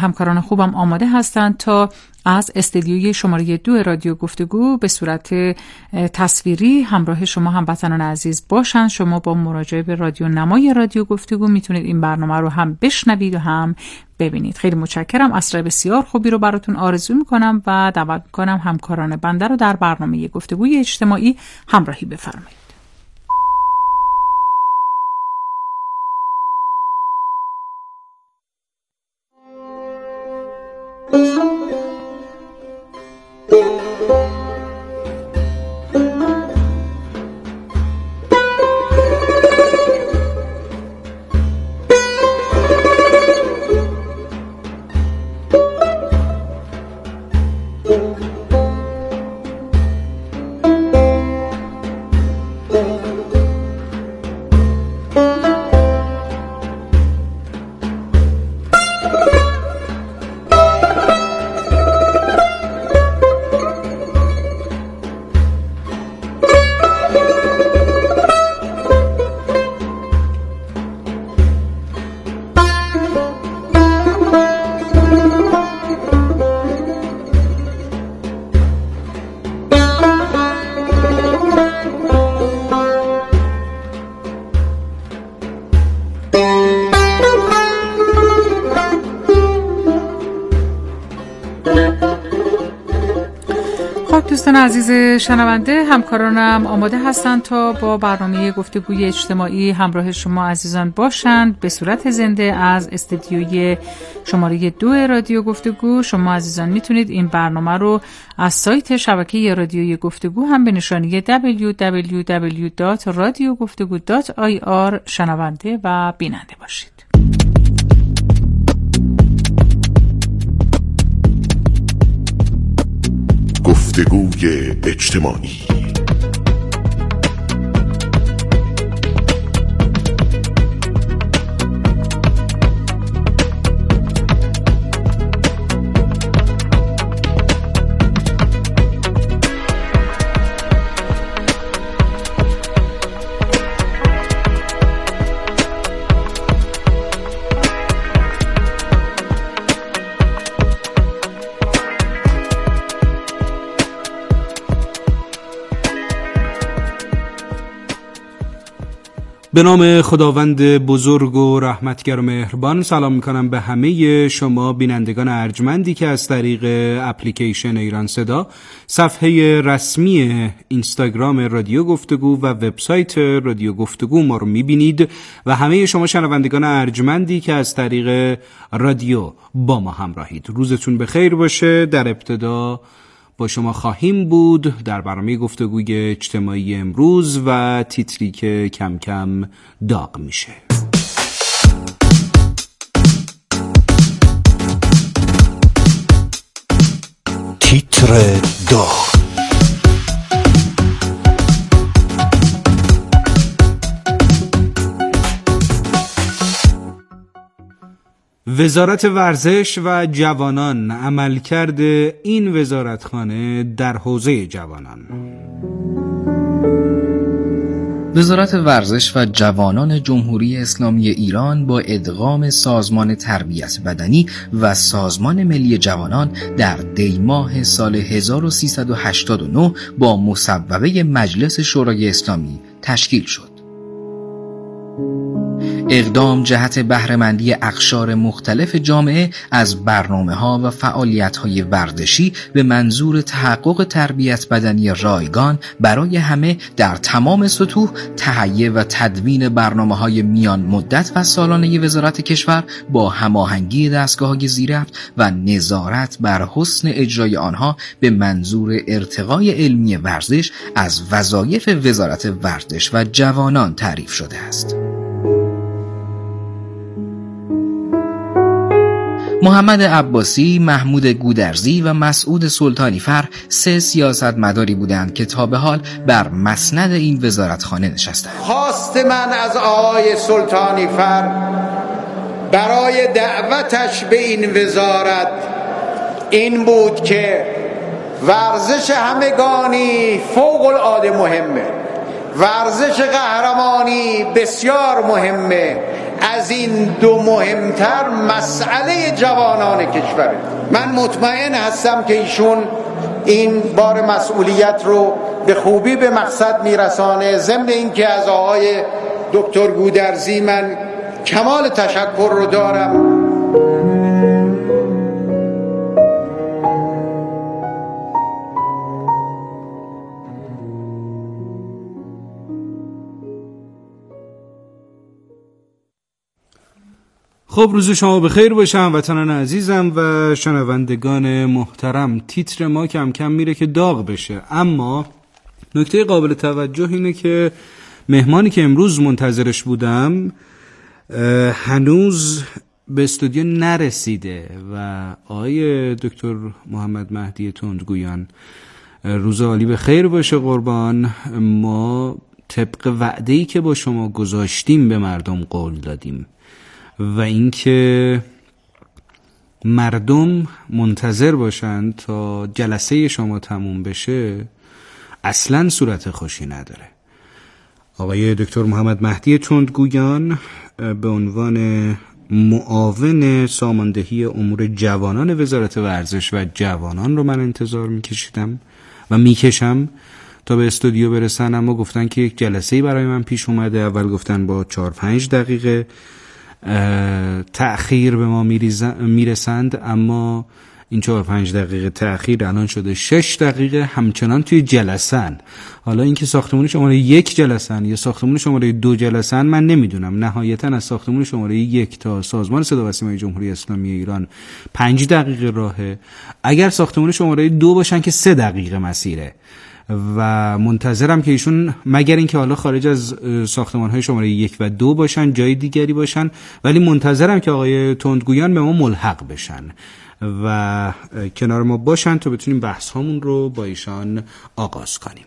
همکاران خوبم آماده هستند تا از استدیوی شماره 2 رادیو گفتگو به صورت تصویری همراه شما هموطنان عزیز باشند. شما با مراجعه به رادیو نمای رادیو گفتگو میتونید این برنامه رو هم بشنوید و هم ببینید. خیلی متشکرم. عصر بسیار خوبی رو براتون آرزو میکنم و دعوت میکنم همکاران بنده رو در برنامه گفتگوی اجتماعی همراهی بفرمایید. دوستان عزیز شنونده، همکارانم آماده هستند تا با برنامه گفتگوی اجتماعی همراه شما عزیزان باشند به صورت زنده از استدیوی شماره 2 رادیو گفتگو. شما عزیزان میتونید این برنامه رو از سایت شبکه رادیوی گفتگو هم به نشانی www.radiogoftegu.ir شنونده و بیننده باشید. گفتگوی اجتماعی. به نام خداوند بزرگ و رحمتگر و مهربان سلام میکنم به همه شما بینندگان ارجمندی که از طریق اپلیکیشن ایران صدا، صفحه رسمی اینستاگرام رادیو گفتگو و وبسایت رادیو گفتگو ما رو میبینید و همه شما شنوندگان ارجمندی که از طریق رادیو با ما همراهید. روزتون بخیر باشه. در ابتدا با شما خواهیم بود در برنامه گفتگوی اجتماعی امروز و تیتری که کم کم داغ میشه. تیتر داغ. وزارت ورزش و جوانان، عملکرد این وزارتخانه در حوزه جوانان. وزارت ورزش و جوانان جمهوری اسلامی ایران با ادغام سازمان تربیت بدنی و سازمان ملی جوانان در دی ماه سال 1389 با مصوبه مجلس شورای اسلامی تشکیل شد. اقدام جهت بهره‌مندی اقشار مختلف جامعه از برنامه‌ها و فعالیت‌های ورزشی به منظور تحقق تربیت بدنی رایگان برای همه در تمام سطوح، تهیه و تدوین برنامه‌های میان مدت و سالانه وزارت کشور با هماهنگی دستگاه‌های زیرربط و نظارت بر حسن اجرای آنها به منظور ارتقای علمی ورزش از وظایف وزارت ورزش و جوانان تعریف شده است. محمد عباسی، محمود گودرزی و مسعود سلطانیفر 3 سیاستمداری بودند که تا به حال بر مسند این وزارتخانه نشستند. خواست من از آقای سلطانیفر برای دعوتش به این وزارت این بود که ورزش همگانی فوق العاده مهمه، ورزش قهرمانی بسیار مهمه، از این دو مهمتر مسئله جوانان کشوره. من مطمئن هستم که ایشون این بار مسئولیت رو به خوبی به مقصد میرسانه. ضمن اینکه از آقای دکتر گودرزی من کمال تشکر رو دارم. خب روز شما بخیر باشه هموطنان عزیزم و شنوندگان محترم. تیتر ما کم کم میره که داغ بشه، اما نکته قابل توجه اینه که مهمانی که امروز منتظرش بودم هنوز به استودیو نرسیده و آقای دکتر محمد مهدی تندگویان، روز عالی بخیر باشه قربان. ما طبق وعده‌ای که با شما گذاشتیم به مردم قول دادیم و اینکه مردم منتظر باشند تا جلسه شما تموم بشه اصلاً صورت خوشی نداره. آقای دکتر محمد مهدی تندگویان به عنوان معاون ساماندهی امور جوانان وزارت ورزش و جوانان رو من انتظار میکشیدم و میکشم تا به استودیو برسن، اما گفتن که یک جلسه‌ای برای من پیش اومده. اول گفتن با 4-5 دقیقه تأخیر به ما میرسند، اما این 4-5 دقیقه تأخیر الان شده 6 دقیقه همچنان توی جلسن. حالا اینکه ساختمون شماره 1 جلسن یا ساختمون شماره 2 جلسن من نمیدونم. نهایتا از ساختمون شماره 1 تا سازمان صدا و سیمای جمهوری اسلامی ایران 5 دقیقه راهه. اگر ساختمون شماره 2 باشن که 3 دقیقه مسیره و منتظرم که ایشون مگر اینکه حالا خارج از ساختمان‌های شماره 1 و 2 باشن، جای دیگری باشن، ولی منتظرم که آقای تندگویان به ما ملحق بشن و کنار ما باشن تا بتونیم بحث هامون رو با ایشان آغاز کنیم.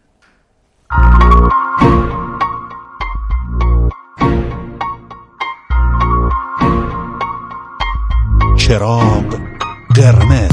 چراغ قرمز.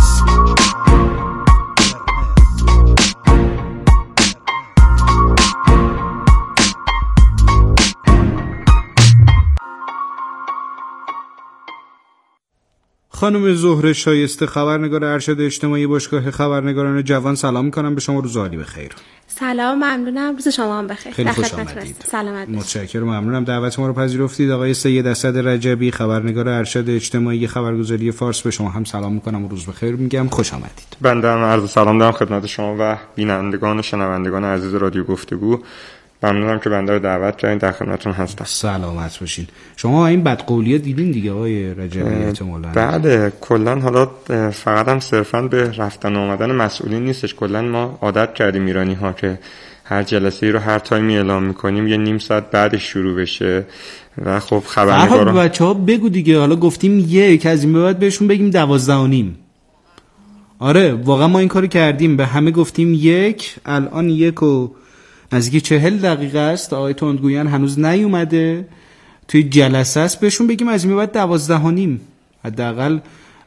خانم زهره شایسته، خبرنگار ارشد اجتماعی باشگاه خبرنگاران جوان، سلام میکنم به شما. روز عالی بخیر. سلام، ممنونم. روز شما هم بخیر. خیلی خوش آمدید. سلامت باشید. متشکرم، ممنونم دعوت ما رو پذیرفتید. آقای سید اسد رجبی، خبرنگار ارشد اجتماعی خبرگزاری فارس، به شما هم سلام میکنم و روز بخیر میگم. خوش آمدید. بنده هم عرض سلام دارم خدمت شما و بینندگان و شنوندگان عزیز رادیو گفتگو. ممنونم که بنده رو دعوت کردین، در خدمتتون هستم. سلامت باشین. شما این بدقولی‌ها دیدین دیگه آقای رجبی احتمالاً؟ بله، کلا حالا فقط هم صرفاً به رفتن و آمدن مسئولین نیستش. کلا ما عادت کردیم ایرانی‌ها که هر جلسه‌ای رو هر تایمی اعلام می‌کنیم یه نیم ساعت بعدش شروع بشه و خب خبرنگارا بچه‌ها بگو دیگه، حالا گفتیم یک، از این به بعد بهشون بگیم 12:30. آره واقعا ما این کارو کردیم، به همه گفتیم یک، الان 1 و نزدیک 40 دقیقه است. آقای تندگویان هنوز نیومده توی جلسه است، بهشون بگیم از این بعد 12:30 حداقل،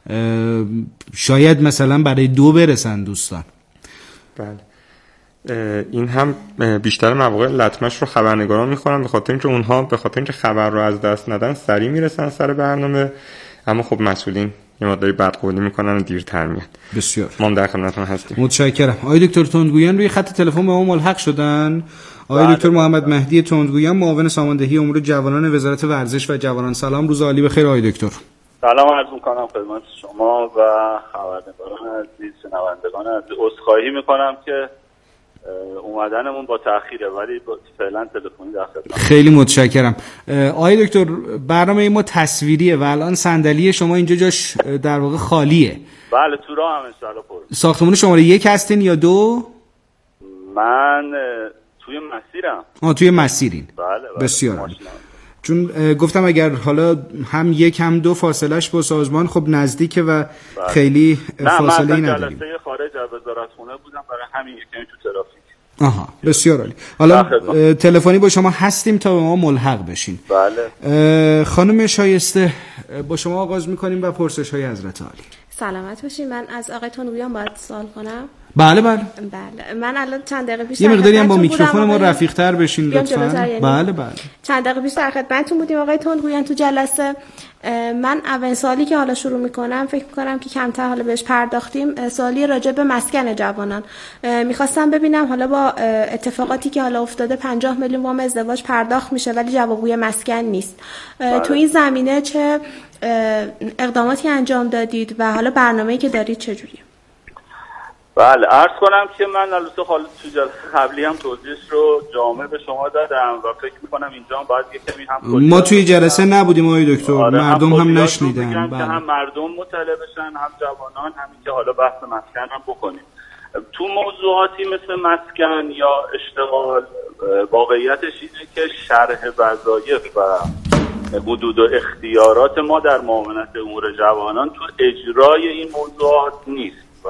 شاید مثلا برای 2 برسن دوستان. بله، این هم بیشتر مواقع لطمش رو خبرنگاران میخورن، به خاطر اینکه خبر رو از دست ندن سریع میرسن سر برنامه، اما خب مسئولین یه مقداری بدقولی میکنن و دیرتر میاد. بسیار ما هم در خدمتتون هستیم. متشکرم. آقای دکتر تندگویان روی خط تلفن به ما ملحق شدن. آقای دکتر محمد مهدی تندگویان، معاون ساماندهی امور جوانان وزارت ورزش و جوانان، سلام، روز عالی بخیر آقای دکتر. سلام عرض میکنم خدمت شما و خبرنگاران عزیز، شنوندگان عزیز. عذرخواهی میکنم که اومدنمون با تأخیره، ولی فعلا تلفنی در خدمت. خیلی متشکرم. آقای دکتر، برنامه ما تصویریه و الان صندلی شما اینجا جاش در واقع خالیه. بله، تو راه هم ان شاءالله پر. ساختمان شماره 1 هستین یا 2؟ من توی مسیرم. توی مسیرین. بله. بسیار عالی. چون گفتم اگر حالا هم 1 هم 2 فاصلهش با سازمان خب نزدیکه و خیلی فاصله ای نداریم. جلسه خارج از وزارتخونه بودم، برای همین یکمی تو ترافیک. آها، بسیار عالی. حالا تلفنی با شما هستیم تا به ما ملحق بشین. بله. خانم شایسته، با شما آغاز میکنیم و پرسش های حضرت عالی. سلامت باشین. من از آقای تندگویان باید سوال کنم؟ بله بله بله. من الان چند دقیقه پیش یه مقداری هم با میکروفون ما رفیق‌تر بشین لطفاً. بله بله. چند دقیقه پیش در خدمتتون بودیم آقای تندگویان تو جلسه. من اولین سوالی که حالا شروع میکنم فکر میکنم که کمتر حالا بهش پرداختیم، سوالی راجع به مسکن جوانان. میخواستم ببینم حالا با اتفاقاتی که حالا افتاده 50 میلیون وام ازدواج پرداخت میشه ولی جوابگوی مسکن نیست. تو این زمینه چه اقداماتی انجام دادید و حالا برنامه‌ای که دارید چجوریه؟ بله، عرض کنم که من البته حالا تو جلسه قبلی هم توضیحش رو جامع به شما دادم و فکر می‌کنم اینجا هم باید یه کمی هم ما توی جلسه نبودیم آقای دکتر. مردم هم نشنیدن. که هم مردم مطلع بشن، هم جوانان، همین که حالا بحث مسکن هم بکنیم. تو موضوعاتی مثل مسکن یا اشتغال واقعیتش اینه که شرح وظایف و حدود و اختیارات ما در معاونت امور جوانان تو اجرای این موضوعات نیست و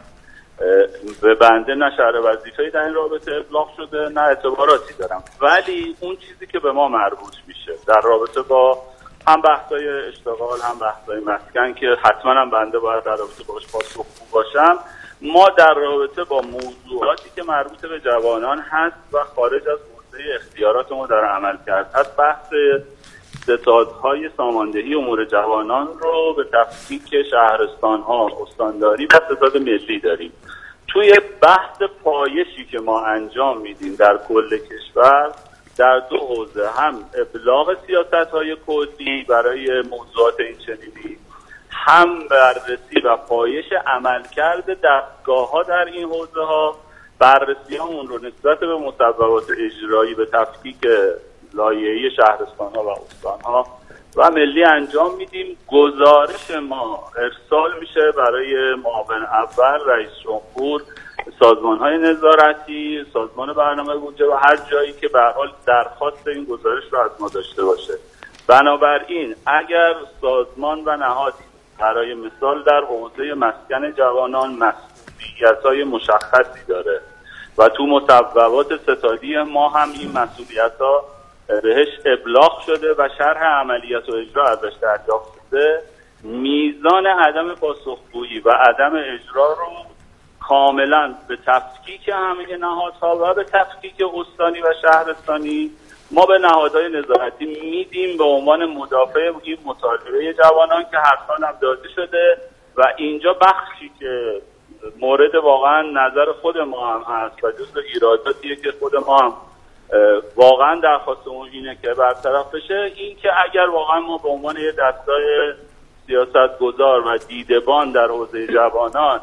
به بنده نه شرح وظیفه‌ای در این رابطه ابلاغ شده نه اعتباراتی دارم. ولی اون چیزی که به ما مربوط میشه در رابطه با هم بحث‌های اشتغال هم بحث‌های مسکن که حتما هم بنده باید در رابطه باش پاسخگو باشم، ما در رابطه با موضوعاتی که مربوط به جوانان هست و خارج از حوزه اختیارات ما در عمل کرد هست، بحث ستادهای ساماندهی امور جوانان رو به تفکیک شهرستان‌ها، استانداری و ستاد ملی داریم. توی بحث پایشی که ما انجام میدیم در کل کشور در دو حوزه، هم ابلاغ سیاست‌های کلی برای موضوعات این چنینی، هم بررسی و پایش عملکرد دستگاه‌ها در این حوزه‌ها، بررسی‌هامون رو نسبت به مصوبات اجرایی به تفکیک لایحه‌ای شهرستان‌ها و استان‌ها و ملی انجام میدیم. گزارش ما ارسال میشه برای معاون اول، رئیس جمهور، سازمان‌های نظارتی، سازمان برنامه بودجه و هر جایی که به هر حال درخواست این گزارش رو از ما داشته باشه. بنابراین اگر سازمان و نهادی برای مثال در حوزه مسکن جوانان مسئولیت‌های مشخصی داره و تو مصوبات ستادی ما هم این مسئولیت‌ها بهش ابلاغ شده و شرح عملیات و اجرا ازش دریافت شده، میزان عدم پاسخگویی و عدم اجرا رو کاملا به تفکیک همه نهادها و به تفکیک استانی و شهرستانی ما به نهادهای نظارتی میدیم به عنوان مدافع این مطالبه جوانان که هر سال هم داده شده و اینجا بخشی که مورد واقعا نظر خود ما هم هست و جزو ایراداتیه که خود ما هم واقعا درخواستمون اینه که برطرف بشه، این که اگر واقعا ما به عنوان یه دستگاه سیاستگزار و دیدبان در حوزه جوانان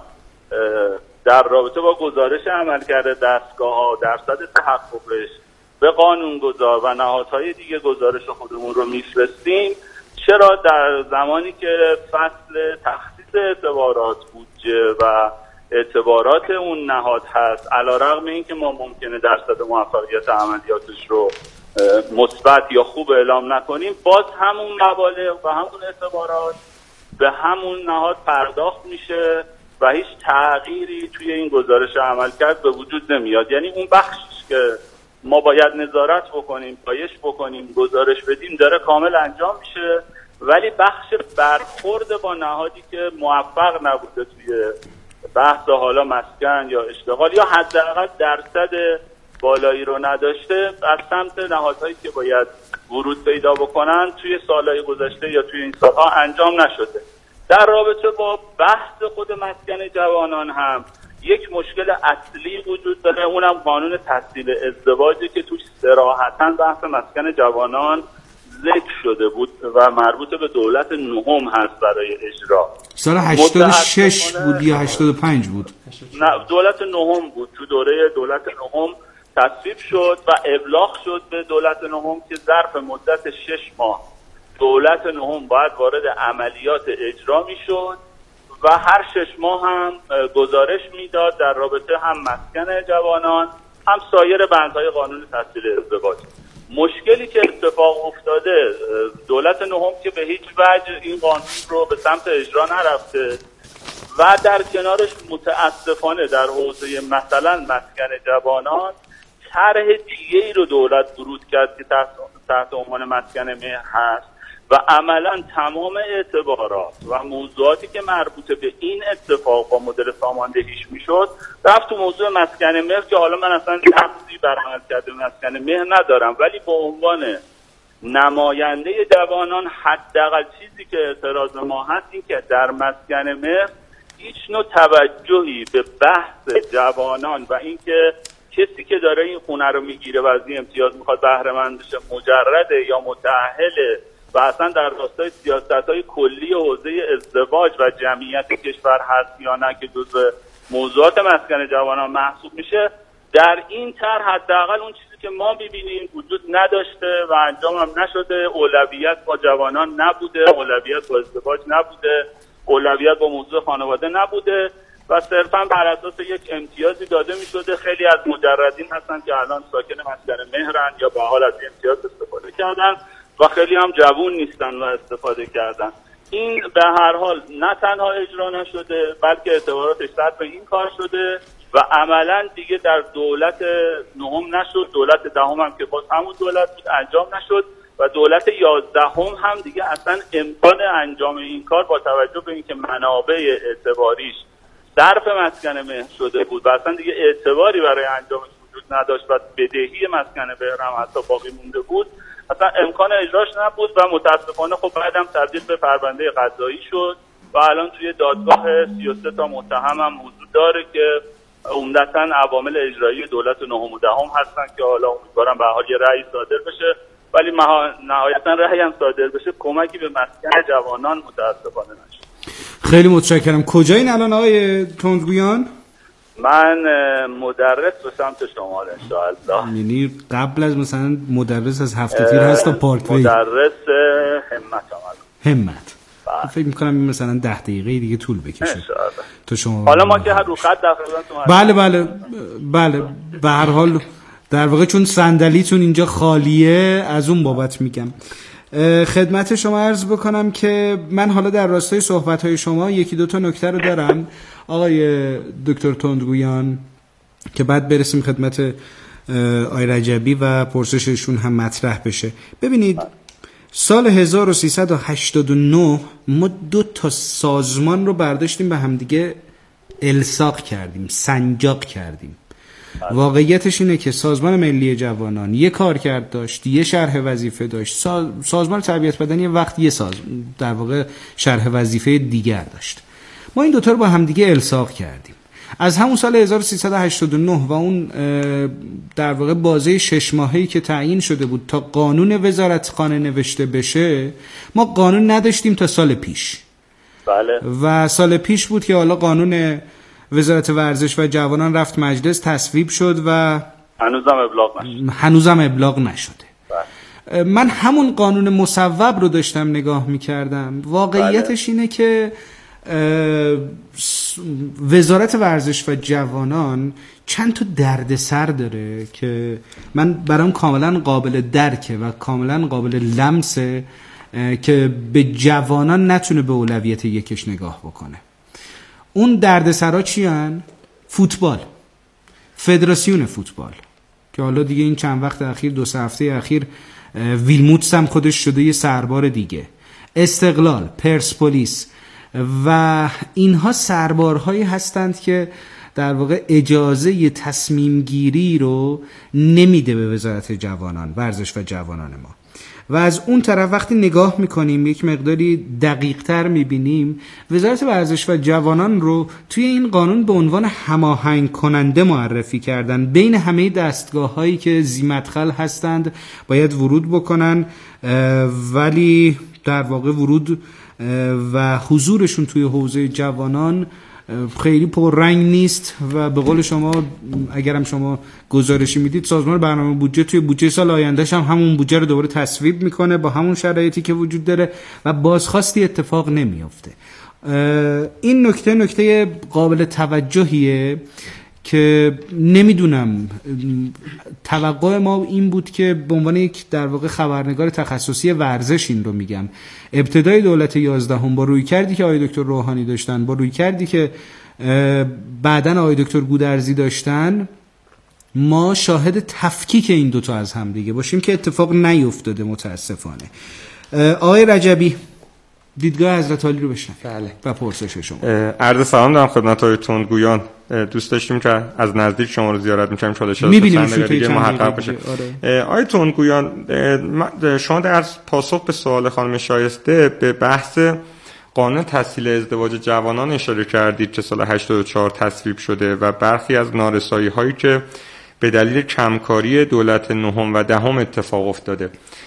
در رابطه با گزارش عملکرد دستگاه‌ها درصد تحققش به قانونگذار و نهادهای دیگه گزارش خودمون رو میفرستیم، چرا در زمانی که فصل تخصیص اعتبارات بودجه و اعتبارات اون نهاد هست، علیرغم اینکه ما ممکنه درصد موفقیت عملیاتش رو مثبت یا خوب اعلام نکنیم، باز همون مبالغ و همون اعتبارات به همون نهاد پرداخت میشه و هیچ تغییری توی این گزارش عملکرد به وجود نمیاد. یعنی اون بخشش که ما باید نظارت بکنیم، پایش بکنیم، گزارش بدیم داره کامل انجام میشه، ولی بخش برخورد با نهادی که موفق نبوده توی بحث حالا مسکن یا اشتغال یا حداقل درصد بالایی رو نداشته از سمت نهادهایی که باید ورود پیدا بکنن توی سالهای گذشته یا توی این سالها انجام نشده. در رابطه با بحث خود مسکن جوانان هم یک مشکل اصلی وجود داره، اونم قانون تسهیل ازدواجی که توش صراحتاً بحث مسکن جوانان ذکر شده بود و مربوط به دولت نهم هست برای اجرا. سال 86 بود یا 85 بود؟ نه، دولت نهم بود. تو دوره دولت نهم تصویب شد و ابلاغ شد به دولت نهم که ظرف مدت 6 ماه دولت نهم باید وارد عملیات اجرا میشد و هر 6 ماه هم گزارش میداد در رابطه هم مسکن جوانان هم سایر بندهای قانون تسهیل ازدواج. مشکلی که اتفاق افتاده، دولت نهم که به هیچ وجه این قانون رو به سمت اجرا نرفته و در کنارش متاسفانه در حوزه مثلا مسکن جوانان طرح دیگه‌ای رو دولت ورود کرد که تحت عنوان مسکن مهر هست و عملا تمام اعتبارات و موضوعاتی که مربوط به این اتفاق با مدل ساماندهیش میشد رفت تو موضوع مسکن مهر که حالا من اصلا نقصی بر عملکرد مسکن مهر ندارم، ولی به عنوان نماینده جوانان حداقل چیزی که اعتراض ما هست این که در مسکن مهر هیچ نوع توجهی به بحث جوانان و اینکه کسی که داره این خونه رو میگیره و از این امتیاز میخواد بهره مند بشه مجرده یا متأهله و اصلا در راستای سیاست‌های کلی حوزه ازدواج و جمعیت کشور هست یا نه که جزء موضوعات مسکن جوانان محسوب میشه، در این طرح حداقل اون چیزی که ما می‌بینیم وجود نداشته و انجام هم نشده. اولویت با جوانان نبوده، اولویت با ازدواج نبوده، اولویت با موضوع خانواده نبوده و صرفا بر اساس یک امتیازی داده می‌شده. خیلی از مجردین هستن که الان ساکن مسکن مهرن یا به حال از امتیاز استفاده کردن و خیلی هم جوون نیستن و استفاده کردن. این به هر حال نه تنها اجرا نشده بلکه اعتباراتش صرف این کار شده و عملا دیگه در دولت نهم نشد، دولت دهم هم که باز همون دولت بود انجام نشد و دولت 11 هم دیگه اصلا امکان انجام این کار با توجه به اینکه منابع اعتباریش صرف مسکن مهر شده بود و اصلا دیگه اعتباری برای انجامش وجود نداشت و بدهی مسکن مهر هم حتی باقی مونده بود، اصلا امکان اجراش نبود و متاسفانه خب بعدم تبدیل به پرونده قضایی شد و الان توی دادگاه 33 تا متهم هم وجود داره که عمدتاً عوامل اجرایی دولت نهم و دهم هستن که حالا امیدوارم به حال یه رأی صادر بشه، ولی نهایتاً رأی هم صادر بشه کمکی به مسکن جوانان متاسفانه نشد. خیلی متشکرم. کجایین الان آقای تندگویان؟ من مدرس به سمت شمال انشاءالله. یعنی قبل از مثلا مدرس از هفته تیر هست تا پارکوی؟ مدرس همت. فکر میکنم این مثلا 10 دقیقه دیگه طول بکشه تو شما. حالا ما که هر رو خط بله به هر حال در واقع چون صندلیتون اینجا خالیه از اون بابت میگم. خدمت شما عرض بکنم که من حالا در راستای صحبت‌های شما یکی دو تا نکته رو دارم آقای دکتر تندگویان که بعد برسیم خدمت آقای رجبی و پرسششون هم مطرح بشه. ببینید سال 1389 ما 2 تا سازمان رو برداشتیم به همدیگه الساق کردیم، سنجاق کردیم. واقعیتش اینه که سازمان ملی جوانان یه کارکرد داشت، یه شرح وظیفه داشت، سازمان تربیت بدنی وقت یه در واقع شرح وظیفه دیگر داشت. ما این دوتا رو با همدیگه الساق کردیم. از همون سال 1389 و اون در واقع بازه 6 ماهه‌ای که تعیین شده بود تا قانون وزارتخانه نوشته بشه ما قانون نداشتیم تا سال پیش. بله. و سال پیش بود که حالا قانون وزارت ورزش و جوانان رفت مجلس تصویب شد و هنوزم ابلاغ نشده. بله. من همون قانون مصوب رو داشتم نگاه می‌کردم. واقعیتش اینه که وزارت ورزش و جوانان چند تا دردسر داره که من برام کاملا قابل درکه و کاملا قابل لمسه که به جوانان نتونه به اولویت یکش نگاه بکنه. اون دردسرها چی هن؟ فوتبال، فدراسیون فوتبال که حالا دیگه این چند وقت اخیر 2 هفته اخیر ویلموتس هم خودش شده یه سربار دیگه، استقلال، پرسپولیس و اینها سربارهایی هستند که در واقع اجازه تصمیم گیری رو نمیده به وزارت جوانان، ورزش و جوانان ما. و از اون طرف وقتی نگاه میکنیم یک مقداری دقیق تر میبینیم وزارت ورزش و جوانان رو توی این قانون به عنوان هماهنگ کننده معرفی کردن بین همه دستگاه هایی که ذی‌مدخل هستند باید ورود بکنن، ولی در واقع ورود و حضورشون توی حوزه جوانان خیلی پررنگ نیست و به قول شما اگرم شما گزارشی میدید سازمان برنامه بودجه توی بودجه سال آیندهش هم همون بودجه رو دوباره تصویب میکنه با همون شرایطی که وجود داره و بازخواستی اتفاق نمیافته. این نکته قابل توجهیه که نمیدونم، توقع ما این بود که به عنوان یک در واقع خبرنگار تخصصی ورزش این رو میگم، ابتدای دولت 11 با روی کردی که آقای دکتر روحانی داشتن، با روی کردی که بعدن آقای دکتر گودرزی داشتن، ما شاهد تفکیک این دوتا از هم دیگه باشیم که اتفاق نیفتاده متاسفانه. آقای رجبی دیدگاه حضرت عالی رو بشنویم. بله. و پرسش شما. عرض سلام دارم خدمت های تندگویان. دوست داشتیم که از نزدیک شما رو زیارت می‌کنیم، ان شاء الله چند دیگه محقق بشه. آقای تندگویان، شما در پاسخ به سوال خانم شایسته به بحث قانون تسهیل ازدواج جوانان اشاره کردید که سال 84 تصویب شده و برخی از نارسایی‌هایی که به دلیل کمکاری دولت نهم و دهم اتفاق افتاده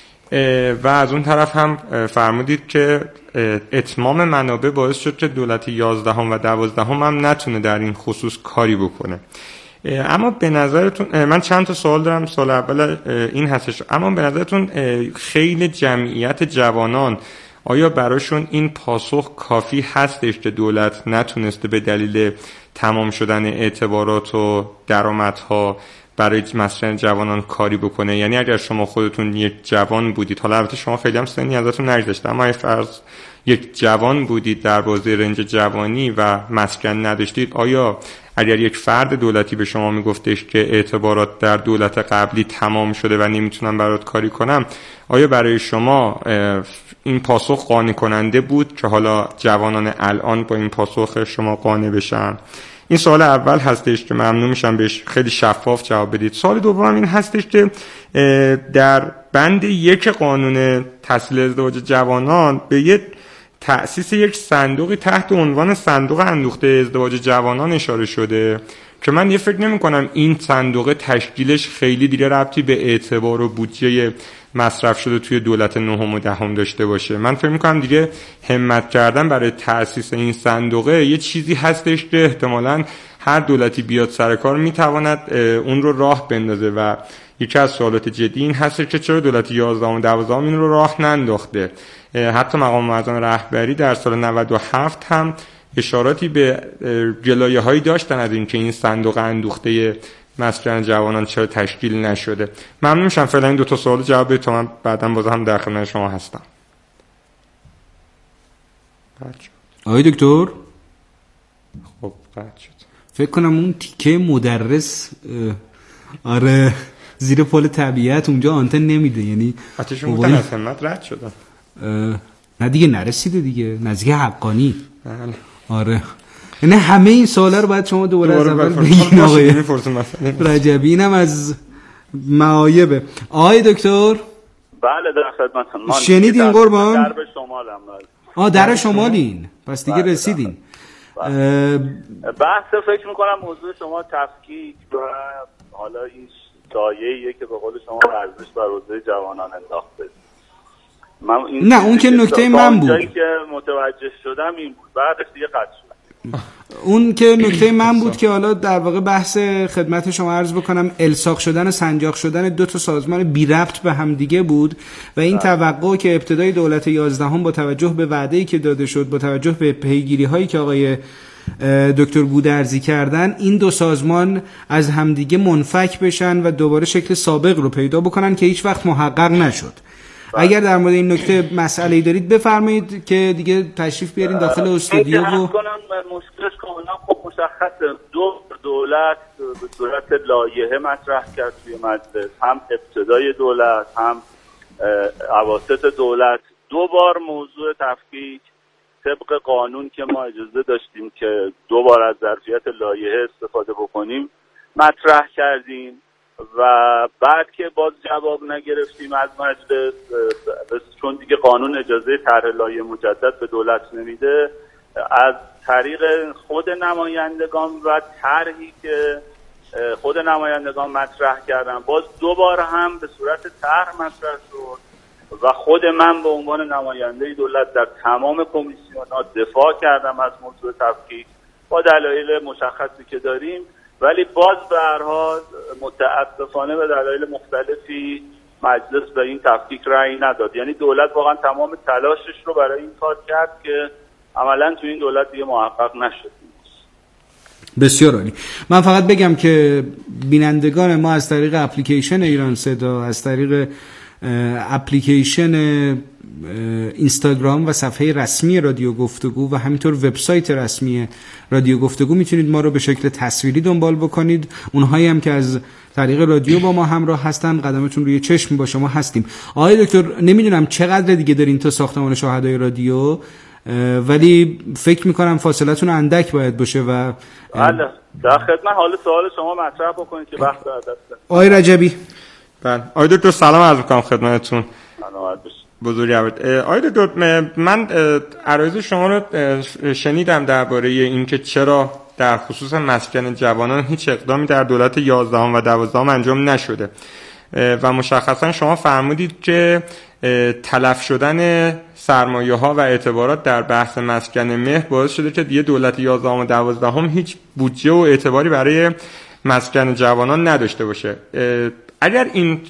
و از اون طرف هم فرمودید که اتمام منابع باعث شد که دولت 11 و 12 هم نتونه در این خصوص کاری بکنه. اما به نظرتون، من چند تا سوال دارم. سوال اول این هستش، اما به نظرتون خیلی جمعیت جوانان آیا براشون این پاسخ کافی هستش که دولت نتونسته به دلیل تمام شدن اعتبارات و درآمدها برای مسکن جوانان کاری بکنه؟ یعنی اگر شما خودتون یک جوان بودید، حالا البته شما خیلی هم سنی ازتون نگذشته، اما فرض یک جوان بودید در بازه رنج جوانی و مسکن نداشتید، آیا اگر یک فرد دولتی به شما میگفتش که اعتبارات در دولت قبلی تمام شده و نمیتونم برات کاری کنم، آیا برای شما این پاسخ قانع کننده بود که حالا جوانان الان با این پاسخ شما قانع بشن؟ این سوال اول هستش که ممنون میشم بهش خیلی شفاف جواب بدید. سوال دوم این هستش که در بند 1 قانون تسهیل ازدواج جوانان به تأسیس یک صندوقی تحت عنوان صندوق اندوخته ازدواج جوانان اشاره شده که من فکر نمی کنم این صندوق تشکیلش خیلی دیگه ربطی به اعتبار و بودجه مصرف شده توی دولت نهم و دهم داشته باشه. من فکر میکنم دیگه همت کردن برای تأسیس این صندوقه یه چیزی هستش که احتمالاً هر دولتی بیاد سر کار میتواند اون رو راه بندازه و یکی از سوالات جدی این هست که چرا دولت 11 و 12 این رو راه ننداخته. حتی مقام معظم رهبری در سال 97 هم اشاراتی به جلایه‌هایی داشتن از اینکه این صندوق اندوخته مسکن جوانان چرا تشکیل نشده. ممنون میشم فعلا این 2 سوال جواب بدید تا من بعداً باز هم در خدمت شما هستم. آقای دکتر، خب قطع شد. فکر کنم اون تیکه مدرس آره زیر پل طبیعت اونجا آنتن نمیده، یعنی آتشون بودن از همت رد شدن. نه دیگه نرسیده دیگه، نزدیک حقانی. بله. آره، نه همه این سوالا رو باید شما دوباره از اول بگین آقای رجبی. اینم از معایبه. آقای دکتر بله در خدمتتون. شنیدین قربان؟ در شمالم. در شمالین، پس دیگه رسیدین. بحث فکر میکنم موضوع شما تفکیک و حالا این سایه‌ایه که به قول شما ارزش بر حوزه جوانان انداخته. نه اون که نکته من بود. جایی که متوجه شدم این بود، بعدش دیگه قطع شد. اون که نکته من بود که حالا در واقع بحث خدمت شما عرض بکنم الساق شدن و سنجاق شدن 2 سازمان بی ربط به هم دیگه بود و این توقع که ابتدای دولت 11 با توجه به وعده‌ای که داده شد، با توجه به پیگیری‌هایی که آقای دکتر گودرزی کردن، این 2 سازمان از همدیگه منفک بشن و دوباره شکل سابق رو پیدا بکنن که هیچ وقت محقق نشد. اگر در مورد این نکته مسئله‌ای دارید بفرمایید که دیگه تشریف بیارین داخل استودیو. مشکلش کاملا خب مشخصه. دولت به صورت لایحه مطرح کرد توی مجلس، هم ابتدای دولت هم اواسط دولت 2 بار موضوع تفکیک طبق قانون که ما اجازه داشتیم که 2 بار از ظرفیت لایحه استفاده بکنیم مطرح کردیم و بعد که باز جواب نگرفتیم از مجلس، چون دیگه قانون اجازه طرح لایحه مجدد به دولت نمیده، از طریق خود نمایندگان و طرحی که خود نمایندگان مطرح کردن باز 2 بار هم به صورت طرح مطرح شد و خود من به عنوان نماینده دولت در تمام کمیسیون‌ها دفاع کردم از موضوع تفکیک با دلایل مشخصی که داریم، ولی باز به هر حال متاسفانه به دلایل مختلفی مجلس به این تفکیک رأی نداد. یعنی دولت واقعا تمام تلاشش رو برای این کار کرد که عملاً تو این دولت دیگه محقق نشد. بسیار عالی. من فقط بگم که بینندگان ما از طریق اپلیکیشن ایران صدا، از طریق اپلیکیشن اینستاگرام و صفحه رسمی رادیو گفتگو و همینطور وبسایت رسمی رادیو گفتگو میتونید ما رو به شکل تصویری دنبال بکنید. اونهایی هم که از طریق رادیو با ما همراه هستن قدمتون روی چشم با شما هستیم. آقای دکتر نمیدونم چقدر دیگه دارین تا ساختمان شهدای رادیو، ولی فکر میکنم فاصلتون اندک باید باشه و بله در خدمت. حالا سوال شما مطرح بکنید که وقت در دسته. آقای رجبی. بله آقای دکتر سلام عرض می‌کنم خدمتتون. سلامت باشید. بزرگی آقای دکتر، من عرایض شما رو شنیدم درباره اینکه چرا در خصوص مسکن جوانان هیچ اقدامی در دولت 11 و 12 انجام نشده و مشخصا شما فرمودید که تلف شدن سرمایه‌ها و اعتبارات در بحث مسکن مهر باعث شده که دیگه دولت 11 و 12 هیچ بودجه و اعتباری برای مسکن جوانان نداشته باشه. اگر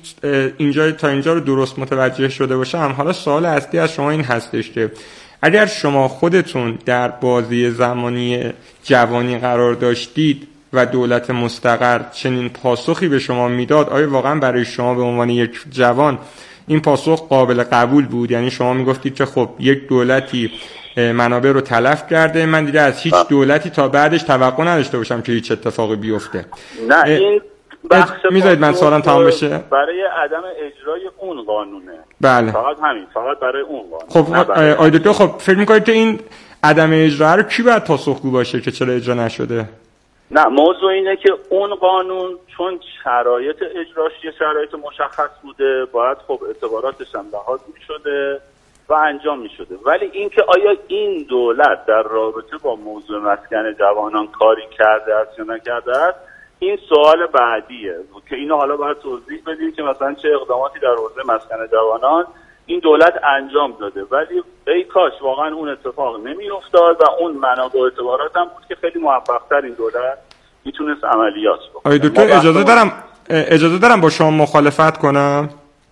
تا اینجا رو درست متوجه شده باشم، حالا سوال اصلی از شما این هستش که اگر شما خودتون در بازی زمانی جوانی قرار داشتید و دولت مستقر چنین پاسخی به شما میداد، آیا واقعا برای شما به عنوان یک جوان این پاسخ قابل قبول بود؟ یعنی شما میگفتید که خب یک دولتی منابع رو تلف کرده، من دیگه از هیچ دولتی تا بعدش توقع نداشته باشم که هیچ اتفاقی بیفته. نه این میذارید من سوالم تمام بشه؟ برای عدم اجرای اون قانونه. بله. فقط همین، فقط برای اون قانون. خب آقای دکتر، خب فکر می‌کنید که این عدم اجرا رو کی باید پاسخگو باشه که چرا اجرا نشده؟ نه موضوع اینه که اون قانون چون شرایط اجراش یه شرایط مشخص بوده، باید خب اعتباراتش هم لحاظ می‌شده و انجام می‌شده. ولی اینکه آیا این دولت در رابطه با موضوع مسکن جوانان کاری کرده است یا نکرده است، این سوال بعدیه که اینو حالا باید توضیح بدیم که مثلا چه اقداماتی در حوزه مسکن جوانان این دولت انجام داده. ولی ای کاش واقعا اون اتفاق نمی افتاد و اون منابع و اعتبارات هم بود که خیلی موفق‌تر این دولت میتونست عملیات بکنه. آقای دکتر اجازه دارم با شما مخالفت کنم؟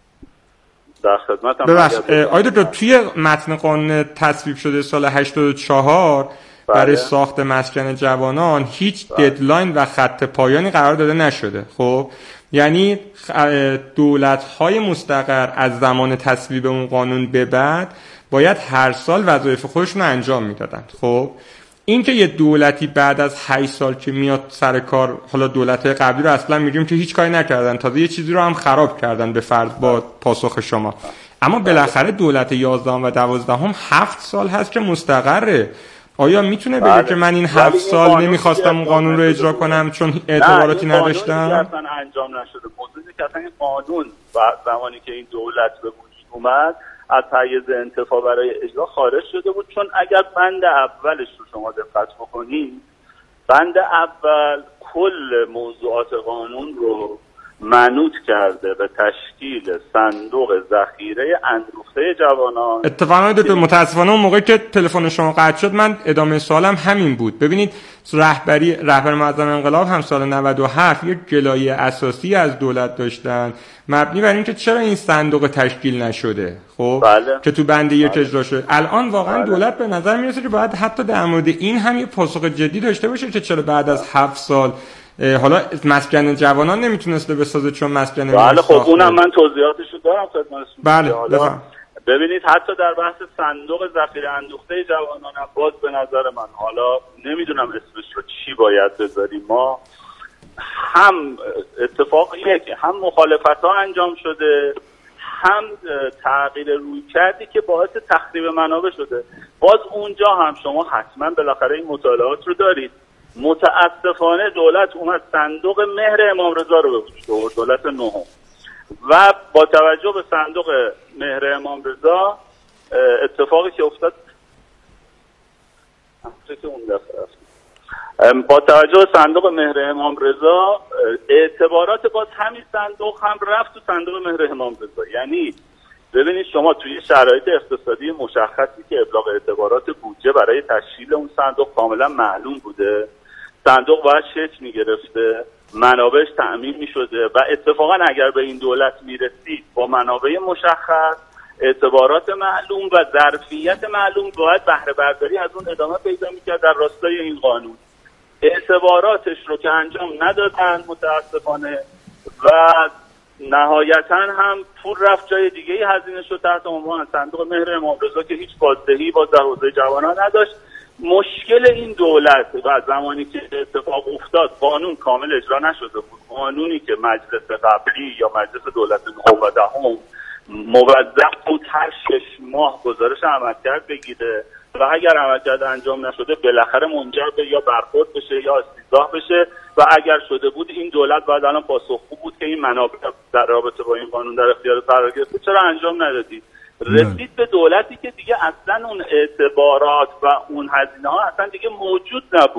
در خدمتم. ببخشید آقای دکتر، توی متن قانون تصویب شده سال 84 برای ساخت مسکن جوانان هیچ ددلاین و خط پایانی قرار داده نشده. خب یعنی دولت‌های مستقر از زمان تصویب اون قانون به بعد باید هر سال وظایف خودشون رو انجام میدادن. خب این که یه دولتی بعد از 8 سال که میاد سر کار، حالا دولت‌های قبلی رو اصلا میگیم که هیچ کاری نکردن، تازه یه چیزی رو هم خراب کردن به فرض با پاسخ شما، اما بالاخره دولت 11 و 12 هم 7 سال هست که مستقره. آیا میتونه بگه که من این 7 سال نمیخواستم اون قانون رو اجرا کنم چون اعتباراتی نداشتم؟ نه این قانون انجام نشده. موضوعی که اصلا این قانون زمانی که این دولت به وجود اومد از حیز انتفاع برای اجرا خارج شده بود، چون اگر بند اولش رو شما دقت بکنید، بند اول کل موضوعات قانون رو منوط کرده به تشکیل صندوق ذخیره اندوخته جوانان. اتفاقا دکتر متاسفانه اون موقع که تلفن شما قطع شد من ادامه سوالم همین بود. ببینید رهبر معظم انقلاب هم سال 97 یک گلایه اساسی از دولت داشتن مبنی بر اینکه چرا این صندوق تشکیل نشده. خب بله. که تو بند یک اجرا شده. الان واقعا دولت به نظر میرسه که باید حتی در مورد این هم یه پاسخ جدی داشته باشه که چرا بعد از 7 سال حالا مسکن جوانان نمیتونسته بسازه چون مسکن بله. خب اونم من توضیحاتشو دارم خدمتتون. بله ببینید حتی در بحث صندوق ذخیره اندوخته جوانان باز به نظر من، حالا نمیدونم اسمش رو چی باید بذاریم، ما هم اتفاقیه که هم مخالفت‌ها انجام شده، هم تغییر روی کردی که باعث تخریب منابع شده. باز اونجا هم شما حتما بالاخره این مطالعات رو دارید. متاسفانه دولت اومد صندوق مهر امام رضا رو به وجود آورد، دولت نهم، و با توجه به صندوق مهر امام رضا اتفاقی که افتاد با توجه به صندوق مهر امام رضا اعتبارات باز همین صندوق هم رفت تو صندوق مهر امام رضا. یعنی ببینید شما توی شرایط اقتصادی مشخصی که ابلاغ اعتبارات بودجه برای تشکیل اون صندوق کاملا معلوم بوده، صندوق باید شکل می‌گرفته، منابعش تأمین می‌شده و اتفاقا اگر به این دولت می‌رسید با منابع مشخص، اعتبارات معلوم و ظرفیت معلوم، باید بهره برداری از اون ادامه پیدا می‌کرد در راستای این قانون. اعتباراتش رو که انجام ندادن متأسفانه و نهایتا هم پول رفت جای دیگه ای هزینه شد تحت عنوان صندوق مهر امام رضا که هیچ بازدهی باز در حوزه جوانان نداشت. مشکل این دولت و زمانی که اتفاق افتاد قانون کامل اجرا نشده بود. قانونی که مجلس قبلی یا مجلس دولت 19 موظف بود هر 6 ماه گزارش عملکرد بگیره و اگر عملکرد انجام نشده بالاخره منجر به یا برخورد بشه یا استیضاح بشه و اگر شده بود این دولت باید الان پاسخگو بود که این منابع در رابطه با این قانون در اختیار قرار گرفته چرا انجام ندادید. رسید به دولتی که دیگه اصلا اون اعتبارات و اون هزینه ها اصلا دیگه موجود نبود.